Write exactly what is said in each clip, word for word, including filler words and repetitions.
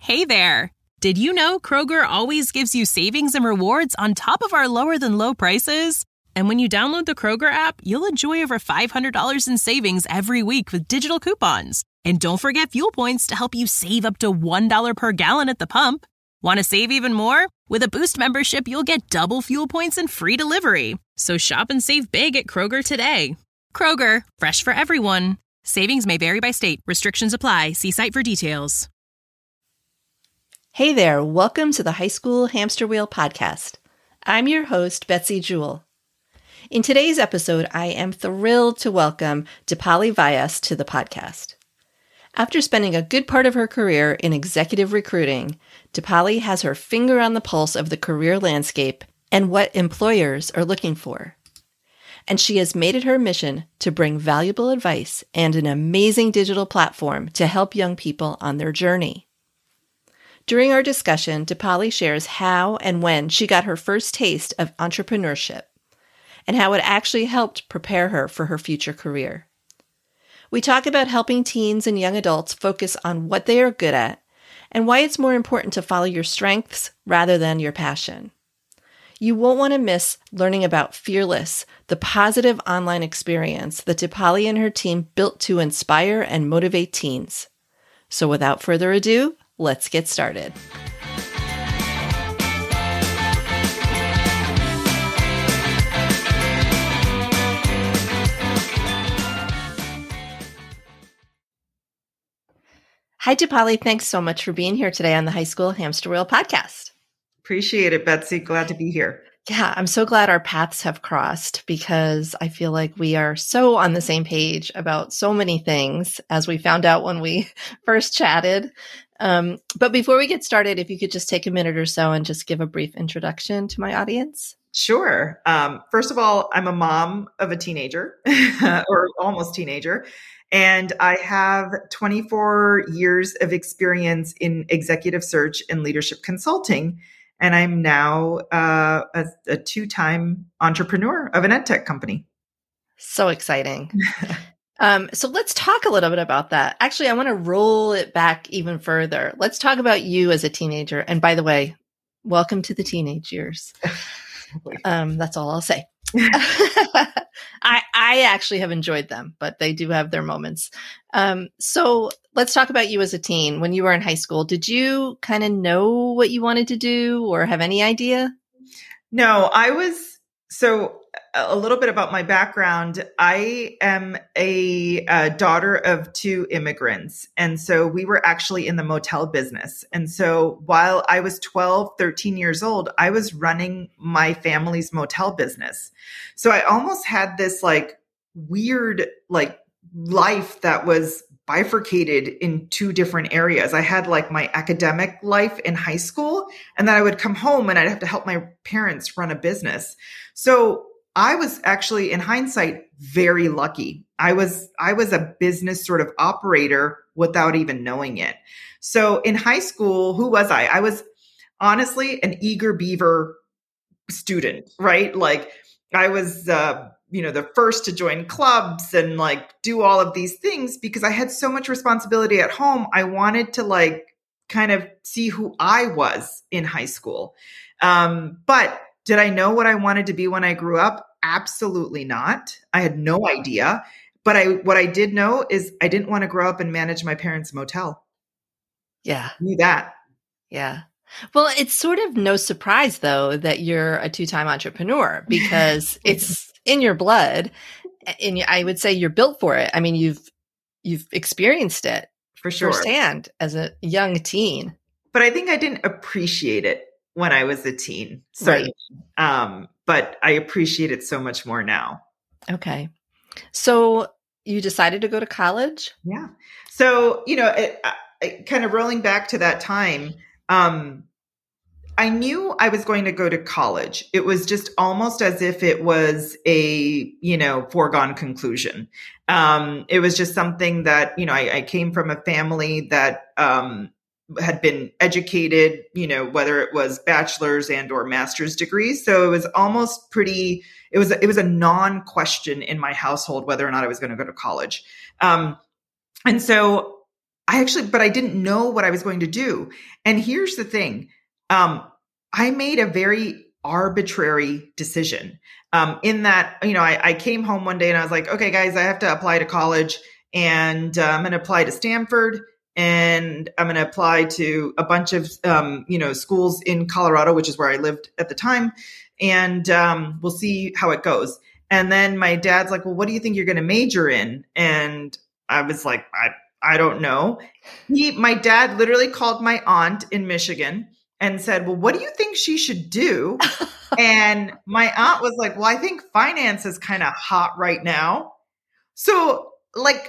Hey there! Did you know Kroger always gives you savings and rewards on top of our lower than low prices? And when you download the Kroger app, you'll enjoy over five hundred dollars in savings every week with digital coupons. And don't forget fuel points to help you save up to one dollar per gallon at the pump. Want to save even more? With a Boost membership, you'll get double fuel points and free delivery. So shop and save big at Kroger today. Kroger, fresh for everyone. Savings may vary by state. Restrictions apply. See site for details. Hey there, welcome to the High School Hamster Wheel podcast. I'm your host, Betsy Jewell. In today's episode, I am thrilled to welcome Dipali Vyas to the podcast. After spending a good part of her career in executive recruiting, Dipali has her finger on the pulse of the career landscape and what employers are looking for. And she has made it her mission to bring valuable advice and an amazing digital platform to help young people on their journey. During our discussion, Dipali shares how and when she got her first taste of entrepreneurship and how it actually helped prepare her for her future career. We talk about helping teens and young adults focus on what they are good at and why it's more important to follow your strengths rather than your passion. You won't want to miss learning about Fearless, the positive online experience that Dipali and her team built to inspire and motivate teens. So without further ado, let's get started. Hi, Dipali. Thanks so much for being here today on the High School Hamster Wheel podcast. Appreciate it, Betsy. Glad to be here. Yeah, I'm so glad our paths have crossed because I feel like we are so on the same page about so many things, as we found out when we first chatted. Um, but before we get started, if you could just take a minute or so and just give a brief introduction to my audience. Sure. Um, first of all, I'm a mom of a teenager or almost teenager, and I have twenty-four years of experience in executive search and leadership consulting. And I'm now uh, a, a two-time entrepreneur of an ed tech company. So exciting. Um, so let's talk a little bit about that. Actually, I want to roll it back even further. Let's talk about you as a teenager. And by the way, welcome to the teenage years. Um, that's all I'll say. I, I actually have enjoyed them, but they do have their moments. Um, so let's talk about you as a teen. When you were in high school, did you kind of know what you wanted to do or have any idea? No, I was, so a little bit about my background. I am a, a daughter of two immigrants. And so we were actually in the motel business. And so while I was twelve, thirteen years old, I was running my family's motel business. So I almost had this like weird, like life that was bifurcated in two different areas. I had like my academic life in high school, and then I would come home and I'd have to help my parents run a business. So I was actually, in hindsight, very lucky. I was, I was a business sort of operator without even knowing it. So in high school, who was I? I was honestly an eager beaver student, right? Like I was, uh, you know, the first to join clubs and like do all of these things because I had so much responsibility at home. I wanted to like kind of see who I was in high school. Um, but did I know what I wanted to be when I grew up? Absolutely not. I had no idea. But I, what I did know is I didn't want to grow up and manage my parents' motel. Yeah. I knew that. Yeah. Well, it's sort of no surprise, though, that you're a two-time entrepreneur because it's in your blood. And I would say you're built for it. I mean, you've you've experienced it for sure firsthand as a young teen. But I think I didn't appreciate it when I was a teen. Certainly. Right. Um, but I appreciate it so much more now. Okay. So you decided to go to college? Yeah. So, you know, it, it, kind of rolling back to that time, um, I knew I was going to go to college. It was just almost as if it was a, you know, foregone conclusion. Um, it was just something that, you know, I, I came from a family that, um, had been educated, you know, whether it was bachelor's and or master's degrees. So it was almost pretty, it was, it was a non-question in my household, whether or not I was going to go to college. Um, and so I actually, but I didn't know what I was going to do. And here's the thing. Um, I made a very arbitrary decision um, in that, you know, I, I came home one day and I was like, okay, guys, I have to apply to college and uh, I'm going to apply to Stanford and I'm going to apply to a bunch of, um, you know, schools in Colorado, which is where I lived at the time. And um, we'll see how it goes. And then my dad's like, well, what do you think you're going to major in? And I was like, I, I don't know. He, my dad literally called my aunt in Michigan and said, well, what do you think she should do? And my aunt was like, well, I think finance is kind of hot right now. So like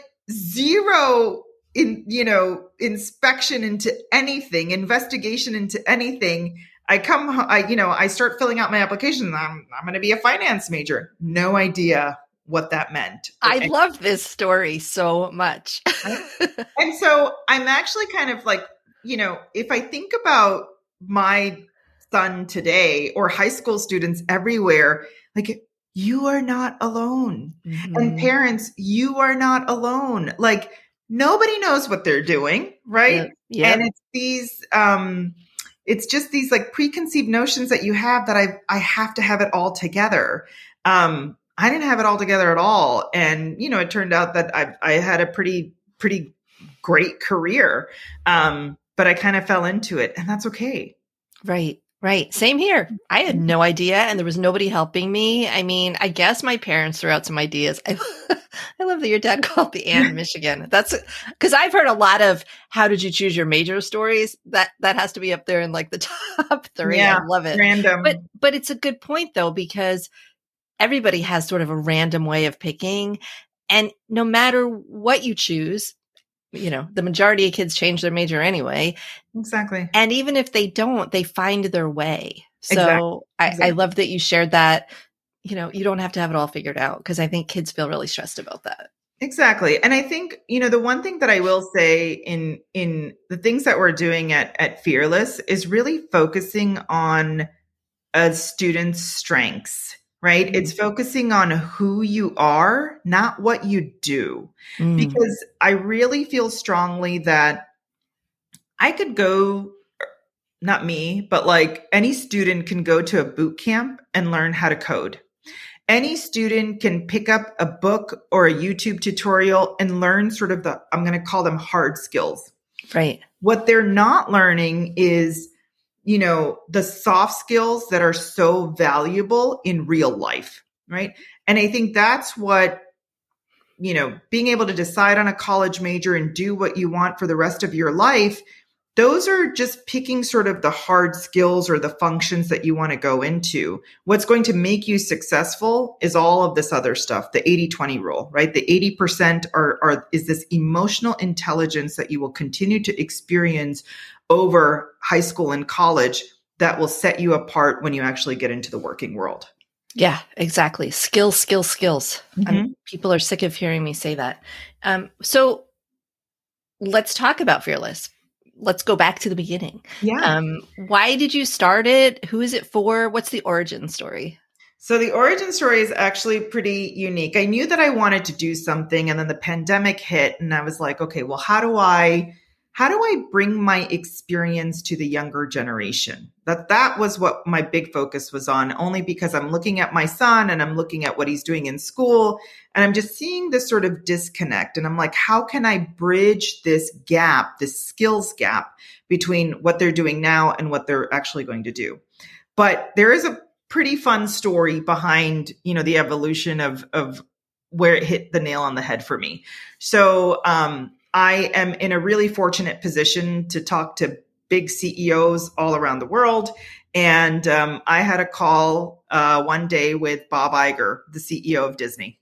zero in, you know, inspection into anything, investigation into anything. I come, I, you know, I start filling out my application. I'm, I'm going to be a finance major. No idea what that meant. I and, love this story so much. And so I'm actually kind of like, you know, if I think about my son today or high school students everywhere, like you are not alone. Mm-hmm. And parents, you are not alone. Like nobody knows what they're doing. Right. Yep. Yep. And it's these, um, it's just these like preconceived notions that you have that I, I have to have it all together. Um, I didn't have it all together at all. And, you know, it turned out that I, I had a pretty, pretty great career. Um, but I kind of fell into it and that's okay. Right. Right. Same here. I had no idea and there was nobody helping me. I mean, I guess my parents threw out some ideas. I, I love that your dad called the Ann Michigan. That's because I've heard a lot of how did you choose your major stories. That that has to be up there in like the top three. Yeah, I love it. Random. But but it's a good point though, because everybody has sort of a random way of picking. And no matter what you choose, you know, the majority of kids change their major anyway. Exactly. And even if they don't, they find their way. So exactly. I, exactly. I love that you shared that, you know, you don't have to have it all figured out because I think kids feel really stressed about that. Exactly. And I think, you know, the one thing that I will say in, in the things that we're doing at, at Fearless is really focusing on a student's strengths. Right? Mm-hmm. It's focusing on who you are, not what you do. Mm. Because I really feel strongly that I could go, not me, but like any student can go to a boot camp and learn how to code. Any student can pick up a book or a YouTube tutorial and learn sort of the, I'm going to call them hard skills. Right. What they're not learning is, you know, the soft skills that are so valuable in real life, right? And I think that's what, you know, being able to decide on a college major and do what you want for the rest of your life, those are just picking sort of the hard skills or the functions that you want to go into. What's going to make you successful is all of this other stuff, the eighty twenty rule, right? The eighty percent are, are is this emotional intelligence that you will continue to experience over high school and college that will set you apart when you actually get into the working world. Yeah, exactly. Skills, skills, skills. Mm-hmm. People are sick of hearing me say that. Um, so let's talk about Fearless. Let's go back to the beginning. Yeah. Um, why did you start it? Who is it for? What's the origin story? So the origin story is actually pretty unique. I knew that I wanted to do something and then the pandemic hit and I was like, okay, well, how do I How do I bring my experience to the younger generation? That that was what my big focus was on, only because I'm looking at my son and I'm looking at what he's doing in school and I'm just seeing this sort of disconnect. And I'm like, how can I bridge this gap, this skills gap between what they're doing now and what they're actually going to do? But there is a pretty fun story behind, you know, the evolution of, of where it hit the nail on the head for me. So, um, I am in a really fortunate position to talk to big C E Os all around the world. And um, I had a call uh, one day with Bob Iger, the C E O of Disney.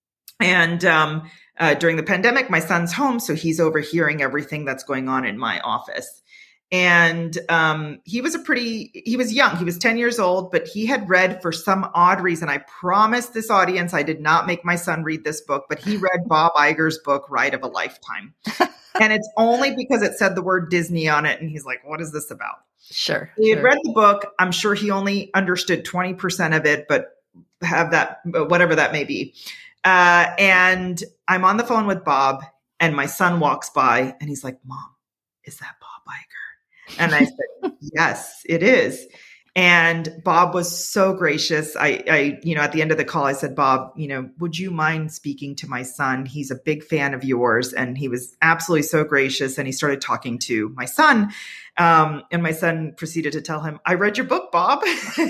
And um, uh, during the pandemic, my son's home, so he's overhearing everything that's going on in my office. And um, he was a pretty, he was young. He was ten years old, but he had read for some odd reason. I promised this audience I did not make my son read this book, but he read Bob Iger's book, Ride of a Lifetime. And it's only because it said the word Disney on it. And he's like, what is this about? Sure. He had sure. read the book. I'm sure he only understood twenty percent of it, but have that, whatever that may be. Uh, and I'm on the phone with Bob. and my son walks by and he's like, Mom, is that Bob Iger? And I said, yes, it is. And Bob was so gracious. I, I, you know, at the end of the call, I said, Bob, you know, would you mind speaking to my son? He's a big fan of yours. And he was absolutely so gracious. And he started talking to my son. Um, and my son proceeded to tell him, I read your book, Bob.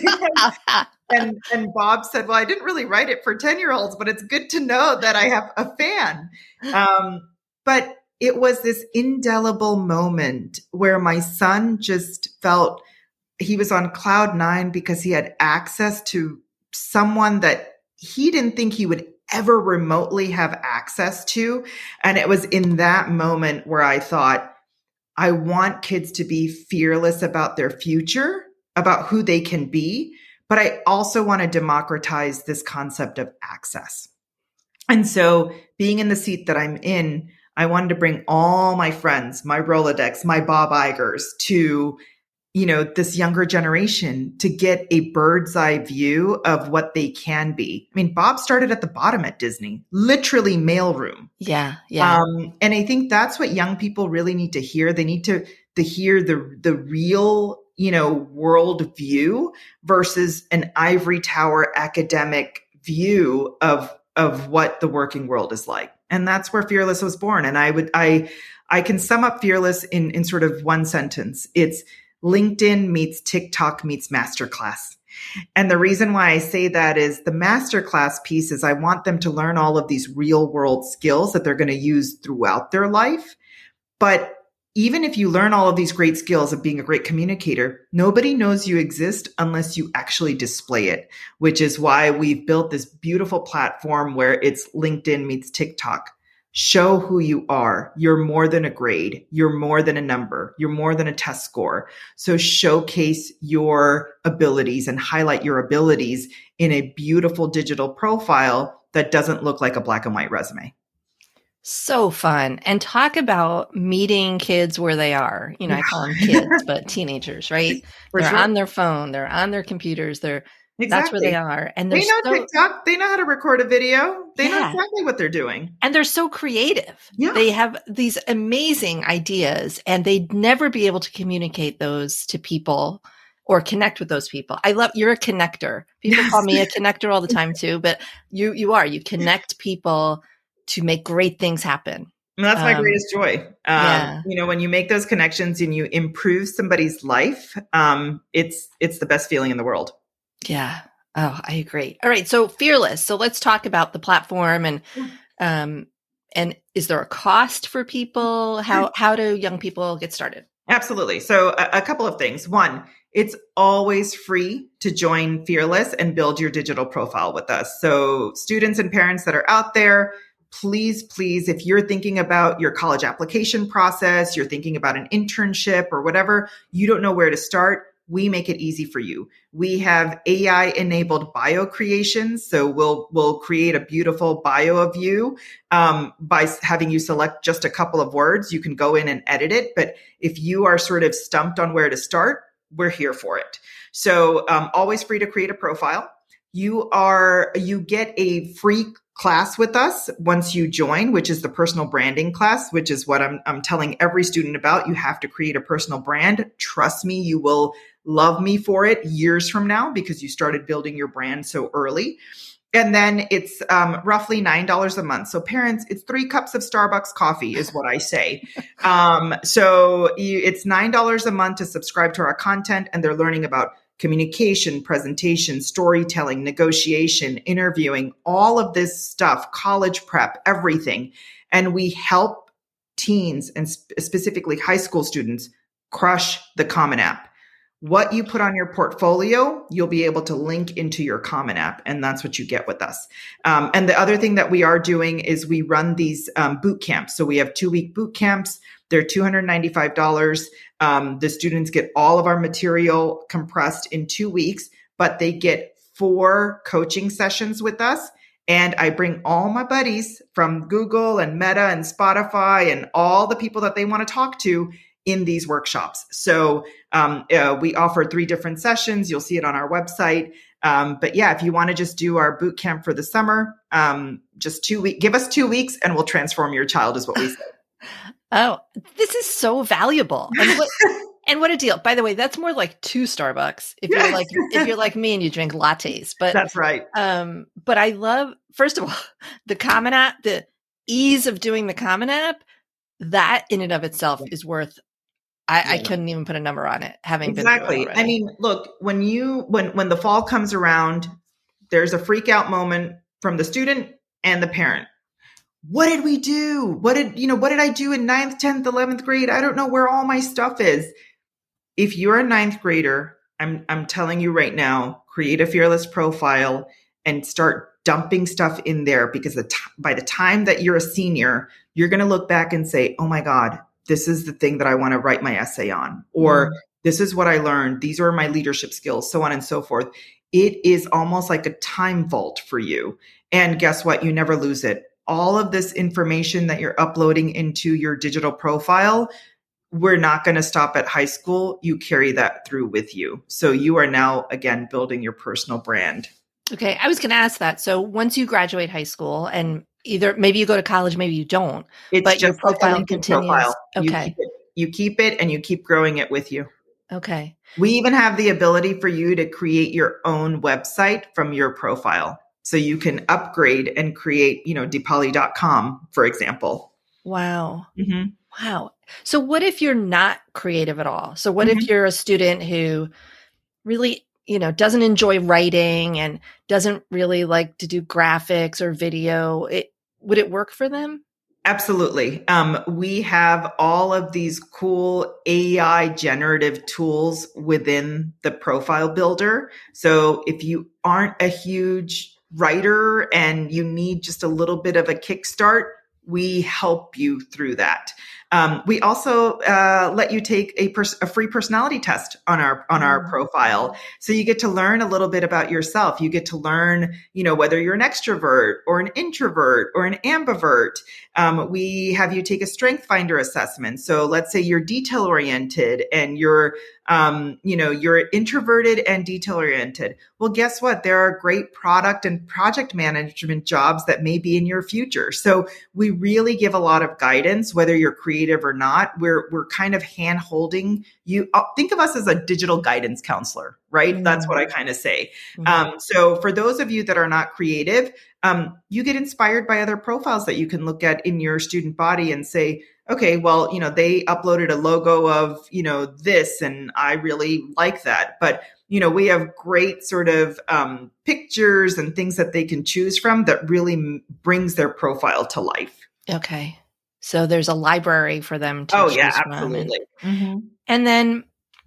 and, and Bob said, well, I didn't really write it for ten year olds, but it's good to know that I have a fan. Um, but it was this indelible moment where my son just felt he was on cloud nine because he had access to someone that he didn't think he would ever remotely have access to. And it was in that moment where I thought, I want kids to be fearless about their future, about who they can be, but I also want to democratize this concept of access. And so being in the seat that I'm in, I wanted to bring all my friends, my Rolodex, my Bob Igers to you know, this younger generation to get a bird's eye view of what they can be. I mean, Bob started at the bottom at Disney, literally mailroom. Yeah. Yeah. Um, and I think that's what young people really need to hear. They need to, to hear the, the real, you know, world view versus an ivory tower academic view of, of what the working world is like. And that's where Fearless was born. And I would, I, I can sum up Fearless in, in sort of one sentence. It's LinkedIn meets TikTok meets masterclass. And the reason why I say that is the masterclass piece is I want them to learn all of these real world skills that they're going to use throughout their life. But even if you learn all of these great skills of being a great communicator, nobody knows you exist unless you actually display it, which is why we've built this beautiful platform where it's LinkedIn meets TikTok. Show who you are. You're more than a grade. You're more than a number. You're more than a test score. So showcase your abilities and highlight your abilities in a beautiful digital profile that doesn't look like a black and white resume. So fun. And talk about meeting kids where they are. You know, I call them kids, but teenagers, right? For they're sure. on their phone. They're on their computers. They're Exactly. That's where they are. And they know so, TikTok. They know how to record a video. They Yeah. know exactly what they're doing. And they're so creative. Yeah. They have these amazing ideas and they'd never be able to communicate those to people or connect with those people. I love, you're a connector. People Yes. call me a connector all the time too, but you, you are, you connect people to make great things happen. And that's my Um, greatest joy. Um, yeah. You know, when you make those connections and you improve somebody's life, um, it's, it's the best feeling in the world. Yeah. Oh, I agree. All right. So Fearless. So let's talk about the platform and, um, and is there a cost for people? How, how do young people get started? Absolutely. So a, a couple of things. One, it's always free to join Fearless and build your digital profile with us. So students and parents that are out there, please, please, if you're thinking about your college application process, you're thinking about an internship or whatever, you don't know where to start, we make it easy for you. We have A I enabled bio creations. So we'll, we'll create a beautiful bio of you um, by having you select just a couple of words. You can go in and edit it. But if you are sort of stumped on where to start, we're here for it. So um, always free to create a profile. You are, you get a free class with us once you join, which is the personal branding class, which is what I'm, I'm telling every student about. You have to create a personal brand. Trust me, you will love me for it years from now because you started building your brand so early. And then it's um, roughly nine dollars a month. So parents, it's three cups of Starbucks coffee is what I say. Um, so you, it's nine dollars a month to subscribe to our content, and they're learning about communication, presentation, storytelling, negotiation, interviewing, all of this stuff, college prep, everything. And we help teens and sp- specifically high school students crush the Common App. What you put on your portfolio, you'll be able to link into your Common App, and that's what you get with us. Um, and the other thing that we are doing is we run these um, boot camps. So we have two-week boot camps. They're two hundred ninety-five dollars. Um, the students get all of our material compressed in two weeks, but they get four coaching sessions with us. And I bring all my buddies from Google and Meta and Spotify and all the people that they want to talk to in these workshops. So um, uh, we offer three different sessions. You'll see it on our website. Um, but yeah, if you want to just do our boot camp for the summer, um, just two weeks, give us two weeks and we'll transform your child is what we say. Oh, this is so valuable. And what, and what a deal. By the way, that's more like two Starbucks if Yes. you're like if you're like me and you drink lattes. But That's right. um, but I love, first of all, the Common App, the ease of doing the Common App, that in and of itself is worth, I, Yeah. I couldn't even put a number on it, having Exactly. been through it already. I mean, look, when you when when the fall comes around, there's a freak out moment from the student and the parent. What did we do? What did, you know, what did I do in ninth, tenth, eleventh grade? I don't know where all my stuff is. If you're a ninth grader, I'm I'm telling you right now, create a fearless profile and start dumping stuff in there, because the t- by the time that you're a senior, you're going to look back and say, oh my God, this is the thing that I want to write my essay on, or mm. this is what I learned. These are my leadership skills, so on and so forth. It is almost like a time vault for you. And guess what? You never lose it. All of this information that you're uploading into your digital profile, we're not going to stop at high school. You carry that through with you. So you are now, again, building your personal brand. Okay. I was going to ask that. So once you graduate high school and either maybe you go to college, maybe you don't, it's but just your profile like continues. Profile. Okay. You keep, it, you keep it and you keep growing it with you. Okay. We even have the ability for you to create your own website from your profile. So you can upgrade and create, you know, deepali dot com, for example. Wow. Mm-hmm. Wow. So what if you're not creative at all? So what mm-hmm. if you're a student who really, you know, doesn't enjoy writing and doesn't really like to do graphics or video? It, would it work for them? Absolutely. Um, we have all of these cool A I generative tools within the profile builder. So if you aren't a huge writer and you need just a little bit of a kickstart, we help you through that. Um, we also uh, let you take a, pers- a free personality test on our on our profile, so you get to learn a little bit about yourself. You get to learn, you know, whether you're an extrovert or an introvert or an ambivert. Um, we have you take a Strength Finder assessment. So let's say you're detail oriented and you're, um, you know, you're introverted and detail oriented. Well, guess what? There are great product and project management jobs that may be in your future. So we really give a lot of guidance, whether you're creative or not. We're we're kind of hand holding you. Think of us as a digital guidance counselor, right? Mm-hmm. That's what I kind of say. Mm-hmm. Um, so for those of you that are not creative, um, you get inspired by other profiles that you can look at in your student body and say, okay, well, you know, they uploaded a logo of, you know, this, and I really like that. But, you know, we have great sort of um, pictures and things that they can choose from that really m- brings their profile to life. Okay. So there's a library for them to oh, choose yeah, from. absolutely. And, mm-hmm. and then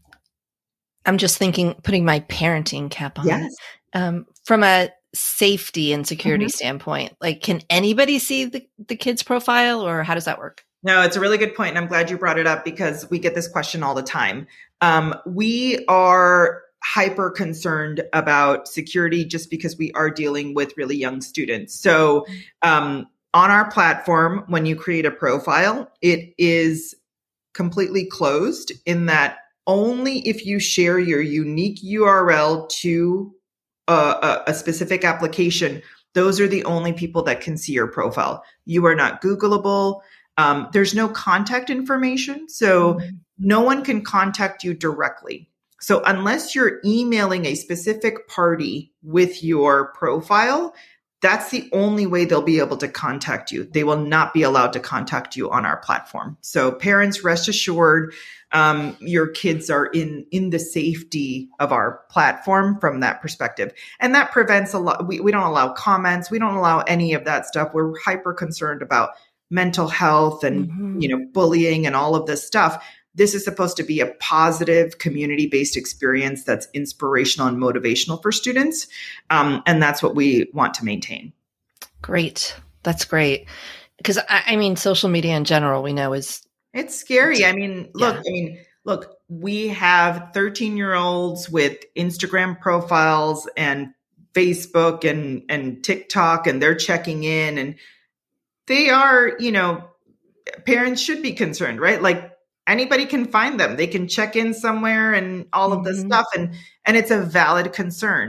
I'm just thinking, putting my parenting cap on. Yes. Um, from a safety and security mm-hmm. standpoint, like, can anybody see the, the kid's profile, or how does that work? No, it's a really good point. And I'm glad you brought it up, because we get this question all the time. Um, we are hyper concerned about security just because we are dealing with really young students. So um, on our platform, when you create a profile, it is completely closed in that only if you share your unique U R L to a, a, a specific application, those are the only people that can see your profile. You are not Googleable. Um, there's no contact information, so mm-hmm. no one can contact you directly. So unless you're emailing a specific party with your profile, that's the only way they'll be able to contact you. They will not be allowed to contact you on our platform. So parents, rest assured, um, your kids are in, in the safety of our platform from that perspective. And that prevents a lot. We, we don't allow comments. We don't allow any of that stuff. We're hyper concerned about mental health and, mm-hmm. you know, bullying and all of this stuff. This is supposed to be a positive community-based experience that's inspirational and motivational for students. Um, and that's what we want to maintain. Great. That's great. Because I, I mean, social media in general, we know is... It's scary. I mean, look, yeah. I mean, look, we have thirteen year olds with Instagram profiles and Facebook and, and TikTok, and they're checking in, and they are, you know, parents should be concerned, right? Like, anybody can find them. They can check in somewhere and all of this mm-hmm. stuff. And, and it's a valid concern.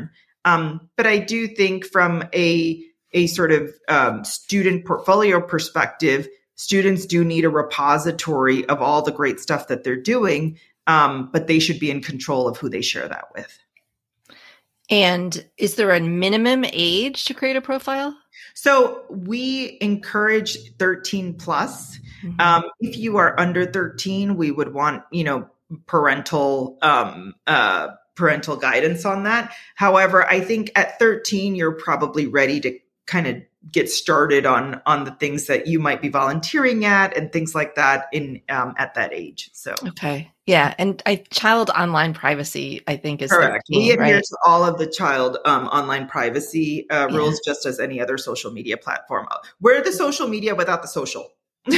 Um, but I do think from a, a sort of um, student portfolio perspective, students do need a repository of all the great stuff that they're doing, um, but they should be in control of who they share that with. And is there a minimum age to create a profile? So we encourage thirteen plus. Mm-hmm. Um, if you are under thirteen, we would want, you know, parental um, uh, parental guidance on that. However, I think at thirteen, you're probably ready to kind of get started on on the things that you might be volunteering at and things like that in um, at that age. So okay, yeah, and I child online privacy, I think, is correct. thirteen, we adhere right? to all of the child um, online privacy uh, Yeah. rules, just as any other social media platform. We're the social media without the social. You're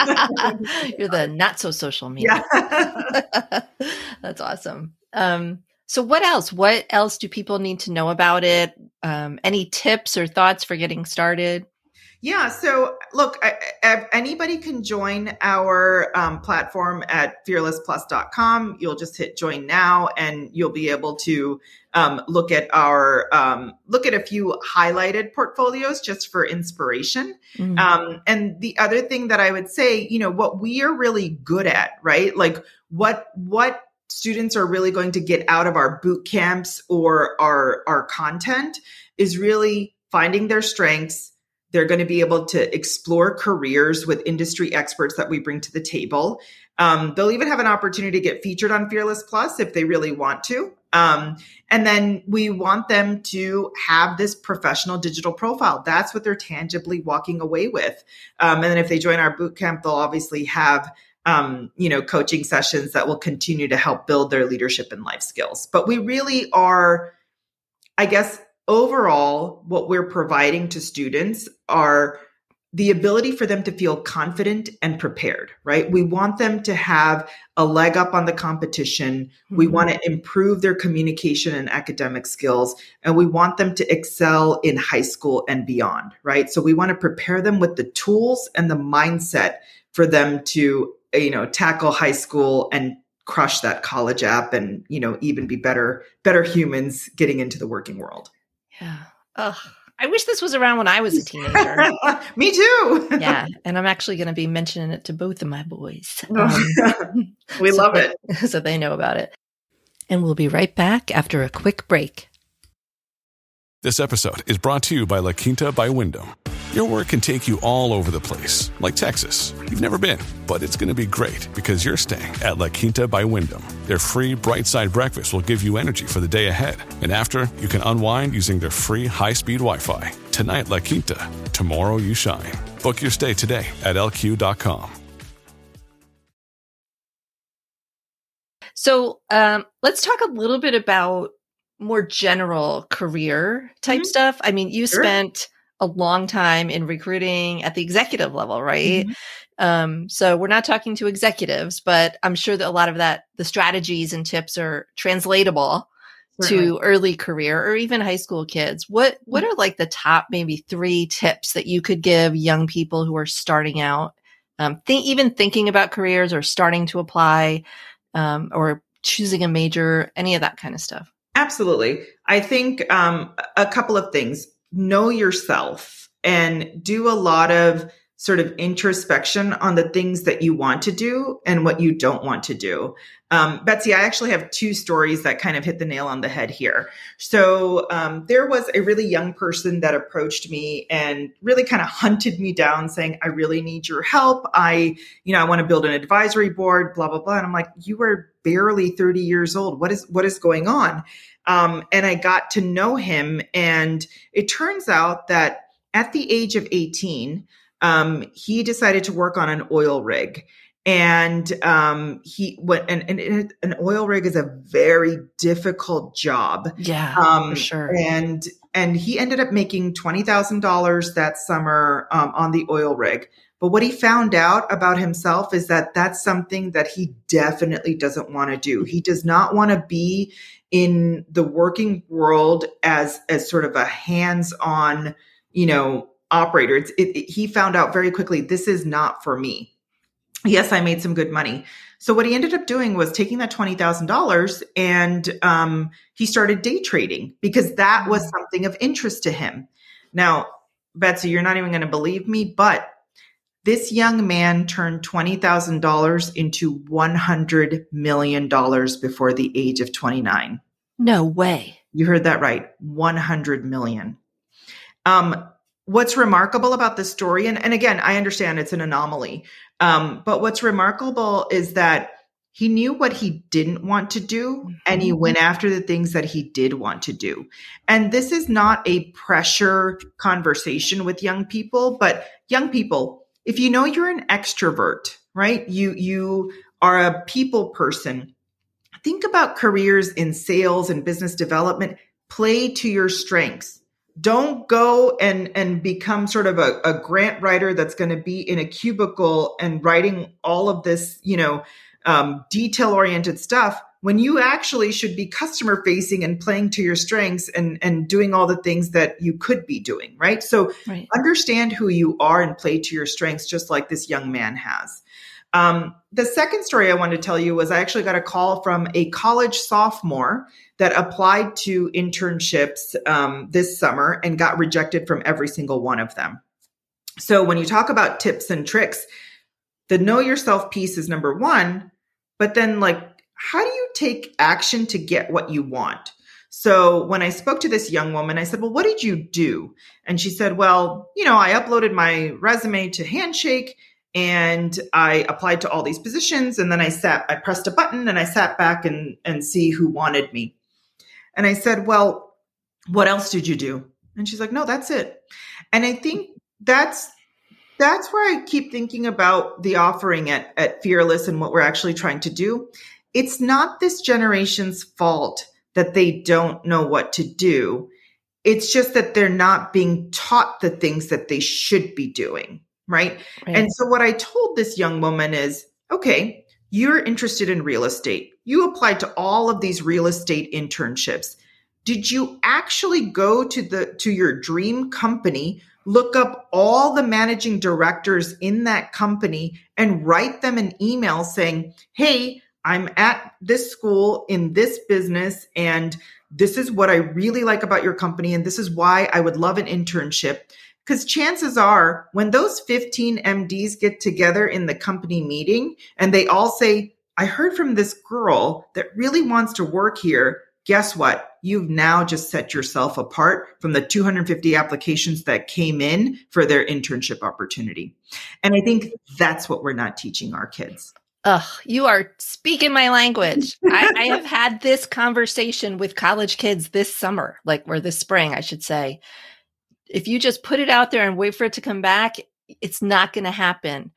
the not so social media. Yeah. That's awesome. Um, so what else? What else do people need to know about it? Um, any tips or thoughts for getting started? Yeah. So look, I, I, anybody can join our um, platform at fearless plus dot com. You'll just hit join now and you'll be able to um, look at our, um, look at a few highlighted portfolios just for inspiration. Mm-hmm. Um, and the other thing that I would say, you know, what we are really good at, right? Like what, what, students are really going to get out of our boot camps or our, our content is really finding their strengths. They're going to be able to explore careers with industry experts that we bring to the table. Um, they'll even have an opportunity to get featured on Fearless Plus if they really want to. Um, and then we want them to have this professional digital profile. That's what they're tangibly walking away with. Um, and then if they join our boot camp, they'll obviously have Um, you know, coaching sessions that will continue to help build their leadership and life skills. But we really are, I guess, overall, what we're providing to students are the ability for them to feel confident and prepared, right? We want them to have a leg up on the competition. Mm-hmm. We want to improve their communication and academic skills, and we want them to excel in high school and beyond, right? So we want to prepare them with the tools and the mindset for them to, you know, tackle high school and crush that college app and, you know, even be better, better humans getting into the working world. Yeah. Ugh. I wish this was around when I was a teenager. Me too. Yeah. And I'm actually going to be mentioning it to both of my boys. Um, we so love they, it. So they know about it. And we'll be right back after a quick break. This episode is brought to you by La Quinta by Wyndham. Your work can take you all over the place, like Texas. You've never been, but it's going to be great because you're staying at La Quinta by Wyndham. Their free Bright Side breakfast will give you energy for the day ahead. And after, you can unwind using their free high-speed Wi-Fi. Tonight, La Quinta. Tomorrow, you shine. Book your stay today at L Q dot com. So um, let's talk a little bit about more general career type mm-hmm. stuff. I mean, you sure. spent a long time in recruiting at the executive level, right? Mm-hmm. Um, so we're not talking to executives, but I'm sure that a lot of that, the strategies and tips are translatable Certainly. To early career or even high school kids. What, what are like the top maybe three tips that you could give young people who are starting out, um, think, even thinking about careers or starting to apply, um, or choosing a major, any of that kind of stuff? Absolutely. I think um, a couple of things. Know yourself and do a lot of sort of introspection on the things that you want to do and what you don't want to do. Um, Betsy, I actually have two stories that kind of hit the nail on the head here. So um, there was a really young person that approached me and really kind of hunted me down saying, I really need your help. I, you know, I want to build an advisory board, blah, blah, blah. And I'm like, you are barely thirty years old. What is, what is going on? Um, and I got to know him. And it turns out that at the age of eighteen, um, he decided to work on an oil rig. And um, he went, and, and it, an oil rig is a very difficult job. Yeah, um, for sure. And and he ended up making twenty thousand dollars that summer um, on the oil rig. But what he found out about himself is that that's something that he definitely doesn't want to do. He does not want to be in the working world as as sort of a hands-on, you know, operator. It's, it, it, he found out very quickly, this is not for me. Yes, I made some good money. So what he ended up doing was taking that twenty thousand dollars and um, he started day trading because that was something of interest to him. Now, Betsy, you're not even going to believe me, but this young man turned twenty thousand dollars into one hundred million dollars before the age of twenty-nine. No way. You heard that right. one hundred million. Um, what's remarkable about this story, and, and again, I understand it's an anomaly, um, but what's remarkable is that he knew what he didn't want to do, mm-hmm. and he went after the things that he did want to do. And this is not a pressure conversation with young people, but young people, if you know you're an extrovert, right? You, you are a people person. Think about careers in sales and business development. Play to your strengths. Don't go and, and become sort of a, a grant writer that's going to be in a cubicle and writing all of this, you know, um, detail-oriented stuff when you actually should be customer facing and playing to your strengths and, and doing all the things that you could be doing, right? So right. Understand who you are and play to your strengths, just like this young man has. Um, the second story I wanted to tell you was I actually got a call from a college sophomore that applied to internships um, this summer and got rejected from every single one of them. So when you talk about tips and tricks, the know yourself piece is number one, but then like, how do you take action to get what you want? So when I spoke to this young woman, I said, well, what did you do? And she said, well, you know, I uploaded my resume to Handshake and I applied to all these positions. And then I sat, I pressed a button and I sat back and, and see who wanted me. And I said, well, what else did you do? And she's like, no, that's it. And I think that's, that's where I keep thinking about the offering at, at Fearless and what we're actually trying to do. It's not this generation's fault that they don't know what to do. It's just that they're not being taught the things that they should be doing. Right? Right. And so what I told this young woman is, okay, you're interested in real estate. You applied to all of these real estate internships. Did you actually go to the, to your dream company, look up all the managing directors in that company and write them an email saying, hey, I'm at this school in this business and this is what I really like about your company. And this is why I would love an internship. Because chances are when those fifteen M Ds get together in the company meeting and they all say, I heard from this girl that really wants to work here. Guess what? You've now just set yourself apart from the two hundred fifty applications that came in for their internship opportunity. And I think that's what we're not teaching our kids. Ugh, you are speaking my language. I, I have had this conversation with college kids this summer, like or this spring, I should say. If you just put it out there and wait for it to come back, it's not going to happen.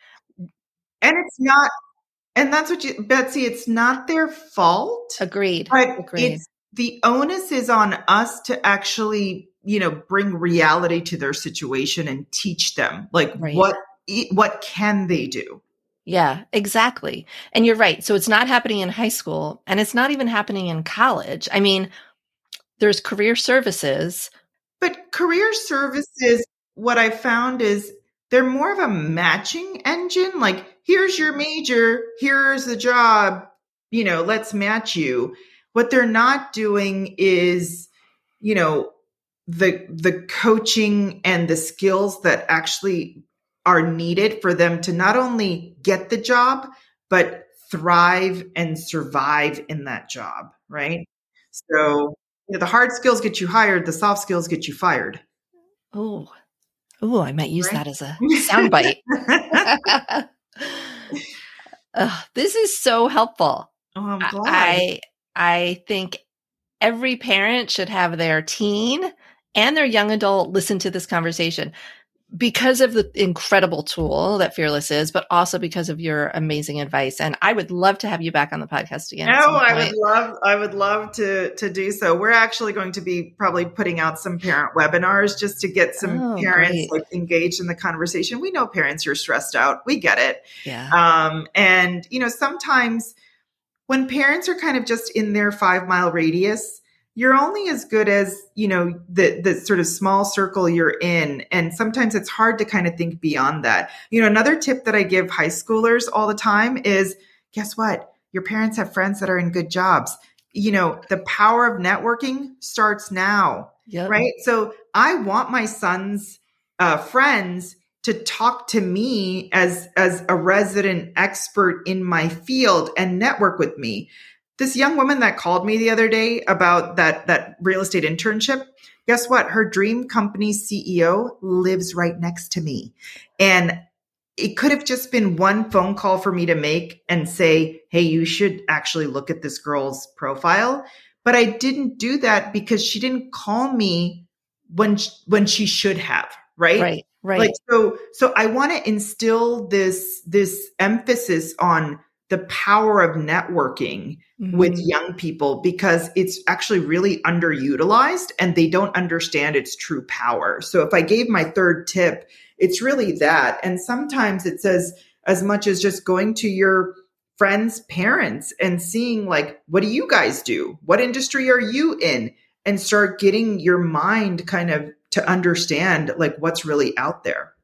And it's not, and that's what you, Betsy, it's not their fault. Agreed. But Agreed. It's, the onus is on us to actually, you know, bring reality to their situation and teach them like right. what, what can they do? Yeah, exactly. And you're right. So it's not happening in high school and it's not even happening in college. I mean, there's career services. But career services, what I found is they're more of a matching engine. Like, here's your major, here's the job, you know, let's match you. What they're not doing is, you know, the the coaching and the skills that actually are needed for them to not only get the job, but thrive and survive in that job, right? So you know, the hard skills get you hired, the soft skills get you fired. Oh, oh, I might use right? that as a soundbite. uh, this is so helpful. Oh, I'm glad. I I think every parent should have their teen and their young adult listen to this conversation because of the incredible tool that Fearless is, but also because of your amazing advice. And I would love to have you back on the podcast again. No, I would love, I would love to, to do so. We're actually going to be probably putting out some parent webinars just to get some oh, parents like engaged in the conversation. We know parents, you're stressed out. We get it. Yeah. Um, and you know, sometimes when parents are kind of just in their five mile radius, you're only as good as, you know, the, the sort of small circle you're in. And sometimes it's hard to kind of think beyond that. You know, another tip that I give high schoolers all the time is guess what? Your parents have friends that are in good jobs. You know, the power of networking starts now, Yep. right? So I want my son's uh, friends to talk to me as, as a resident expert in my field and network with me. This young woman that called me the other day about that, that real estate internship, guess what? Her dream company's C E O lives right next to me. And it could have just been one phone call for me to make and say, hey, you should actually look at this girl's profile. But I didn't do that because she didn't call me when, when she should have, right? Right, right. Like, so, so I want to instill this, this emphasis on the power of networking mm-hmm. with young people, because it's actually really underutilized and they don't understand its true power. So if I gave my third tip, it's really that. And sometimes it says as much as just going to your friends' parents and seeing like, what do you guys do? What industry are you in? And start getting your mind kind of to understand like what's really out there.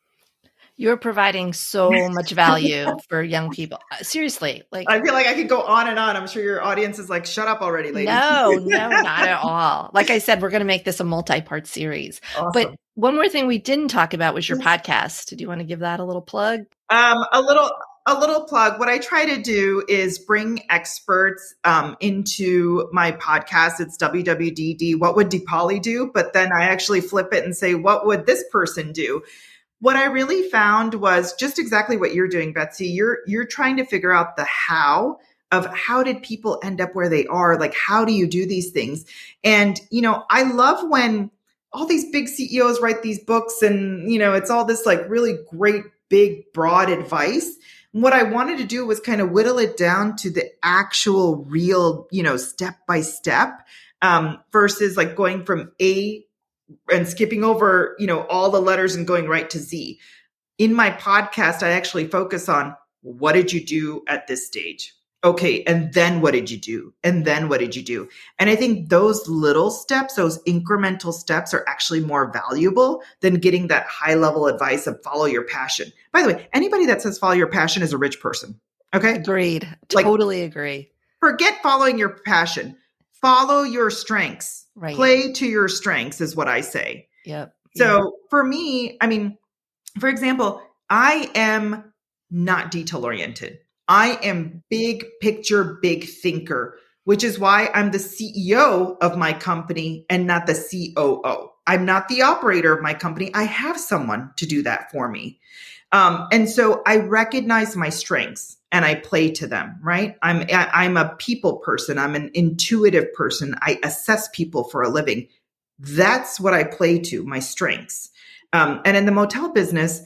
You're providing so much value for young people. Seriously. Like, I feel like I could go on and on. I'm sure your audience is like, shut up already, lady. No, no, not at all. Like I said, we're going to make this a multi-part series. Awesome. But one more thing we didn't talk about was your podcast. Do you want to give that a little plug? Um, a little, a little plug. What I try to do is bring experts um, into my podcast. It's W W D D. What would Deepali do? But then I actually flip it and say, what would this person do? What I really found was just exactly what you're doing, Betsy. You're you're trying to figure out the how of how did people end up where they are? Like, how do you do these things? And, you know, I love when all these big C E Os write these books and, you know, it's all this like really great, big, broad advice. What I wanted to do was kind of whittle it down to the actual real, you know, step by step um, versus like going from A and skipping over, you know, all the letters and going right to Z. In my podcast, I actually focus on what did you do at this stage? Okay. And then what did you do? And then what did you do? And I think those little steps, those incremental steps are actually more valuable than getting that high level advice of follow your passion. By the way, anybody that says follow your passion is a rich person. Okay. Agreed. Like, totally agree. Forget following your passion. Follow your strengths. Right. Play to your strengths is what I say. Yep. So yep. for me, I mean, for example, I am not detail oriented. I am big picture, big thinker, which is why I'm the C E O of my company and not the C O O. I'm not the operator of my company. I have someone to do that for me. Um, and so I recognize my strengths and I play to them, right? I'm, I'm a people person. I'm an intuitive person. I assess people for a living. That's what I play to, my strengths. Um, and in the motel business,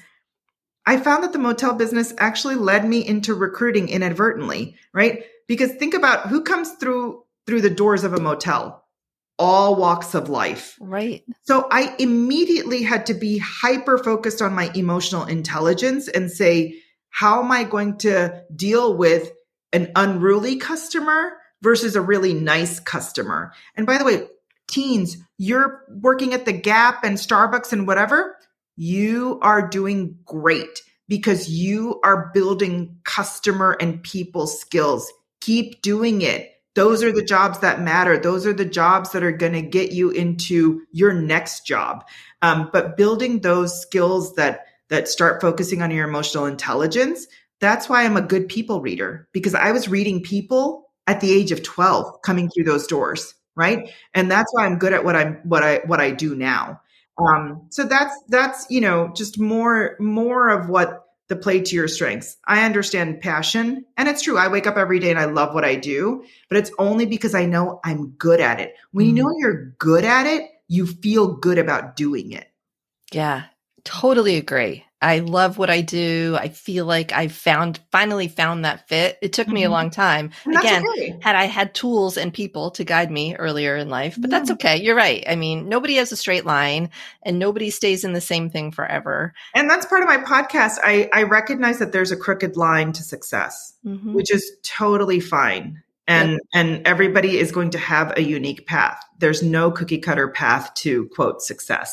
I found that the motel business actually led me into recruiting inadvertently, right? Because think about who comes through, through the doors of a motel. All walks of life. Right. So I immediately had to be hyper focused on my emotional intelligence and say, how am I going to deal with an unruly customer versus a really nice customer? And by the way, teens, you're working at the Gap and Starbucks and whatever, you are doing great because you are building customer and people skills. Keep doing it. Those are the jobs that matter. Those are the jobs that are going to get you into your next job. Um, but building those skills that that start focusing on your emotional intelligence, that's why I'm a good people reader, because I was reading people at the age of twelve coming through those doors, right? And that's why I'm good at what I'm what I what I do now. Um, so that's that's you know just more more of what the play to your strengths. I understand passion, and it's true. I wake up every day and I love what I do, but it's only because I know I'm good at it. When you know you're good at it, you feel good about doing it. Yeah, totally agree. I love what I do. I feel like I found, finally found that fit. It took me mm-hmm. a long time. Again, okay. had I had tools and people to guide me earlier in life, but yeah. that's okay. You're right. I mean, nobody has a straight line and nobody stays in the same thing forever. And that's part of my podcast. I, I recognize that there's a crooked line to success, mm-hmm. which is totally fine. And, yep. and everybody is going to have a unique path. There's no cookie cutter path to quote success.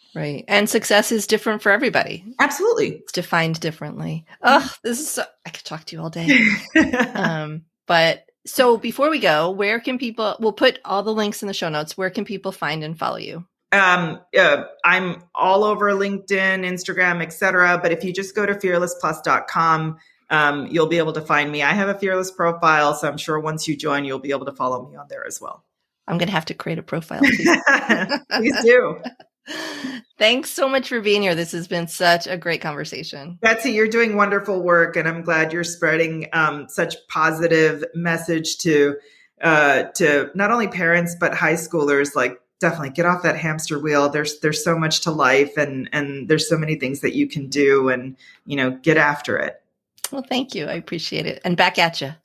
Right. And success is different for everybody. Absolutely. It's defined differently. Oh, this is so, I could talk to you all day. um, but so before we go, where can people, we'll put all the links in the show notes. Where can people find and follow you? Um, uh, I'm all over LinkedIn, Instagram, et cetera. But if you just go to fearless plus dot com, um, you'll be able to find me. I have a Fearless profile, so I'm sure once you join, you'll be able to follow me on there as well. I'm going to have to create a profile too. Please do. Thanks so much for being here. This has been such a great conversation. Betsy, you're doing wonderful work, and I'm glad you're spreading um, such positive message to uh, to not only parents, but high schoolers. Like, definitely get off that hamster wheel. There's there's so much to life, and and there's so many things that you can do, and you know, get after it. Well, thank you. I appreciate it. And back at you.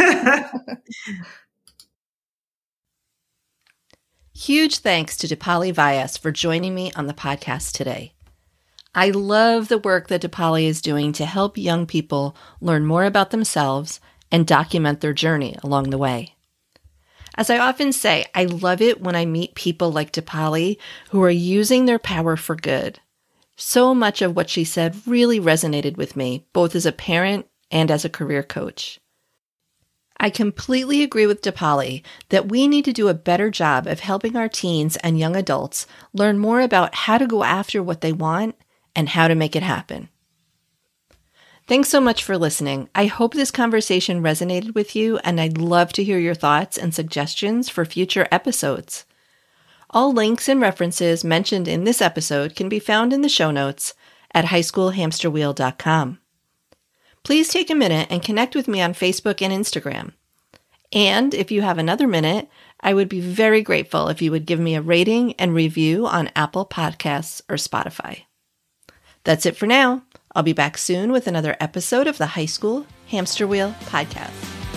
Huge thanks to Dipali Vyas for joining me on the podcast today. I love the work that Dipali is doing to help young people learn more about themselves and document their journey along the way. As I often say, I love it when I meet people like Dipali who are using their power for good. So much of what she said really resonated with me, both as a parent and as a career coach. I completely agree with Dipali that we need to do a better job of helping our teens and young adults learn more about how to go after what they want and how to make it happen. Thanks so much for listening. I hope this conversation resonated with you, and I'd love to hear your thoughts and suggestions for future episodes. All links and references mentioned in this episode can be found in the show notes at high school hamster wheel dot com. Please take a minute and connect with me on Facebook and Instagram. And if you have another minute, I would be very grateful if you would give me a rating and review on Apple Podcasts or Spotify. That's it for now. I'll be back soon with another episode of the High School Hamster Wheel Podcast.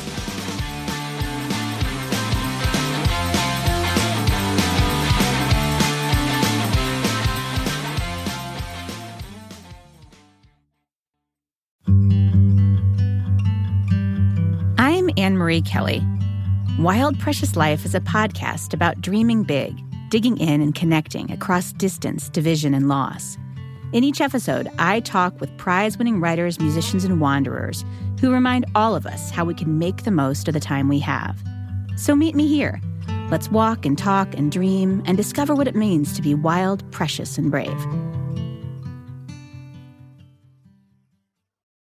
I'm Anne-Marie Kelly. Wild Precious Life is a podcast about dreaming big, digging in and connecting across distance, division, and loss. In each episode, I talk with prize-winning writers, musicians, and wanderers who remind all of us how we can make the most of the time we have. So meet me here. Let's walk and talk and dream and discover what it means to be wild, precious, and brave.